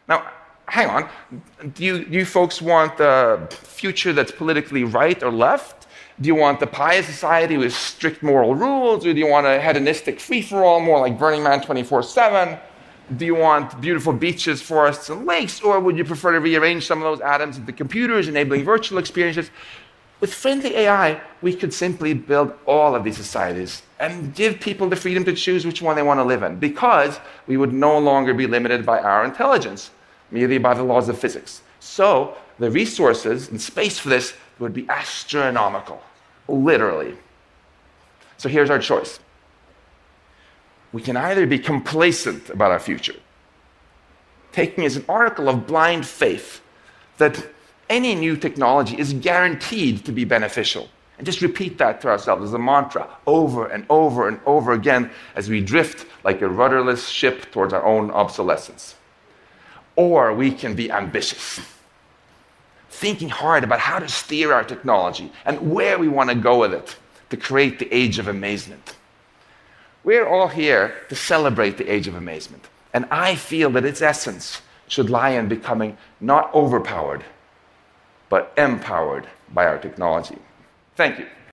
Now, hang on. Do you folks want a future that's politically right or left? Do you want the pious society with strict moral rules, or do you want a hedonistic free-for-all, more like Burning Man 24/7? Do you want beautiful beaches, forests, and lakes, or would you prefer to rearrange some of those atoms into computers, enabling virtual experiences? With friendly AI, we could simply build all of these societies and give people the freedom to choose which one they want to live in, because we would no longer be limited by our intelligence, merely by the laws of physics. So the resources and space for this would be astronomical, literally. So here's our choice. We can either be complacent about our future, taking as an article of blind faith that any new technology is guaranteed to be beneficial, and just repeat that to ourselves as a mantra over and over and over again as we drift like a rudderless ship towards our own obsolescence. Or we can be ambitious, thinking hard about how to steer our technology and where we want to go with it to create the age of amazement. We're all here to celebrate the age of amazement, and I feel that its essence should lie in becoming not overpowered, but empowered by our technology. Thank you.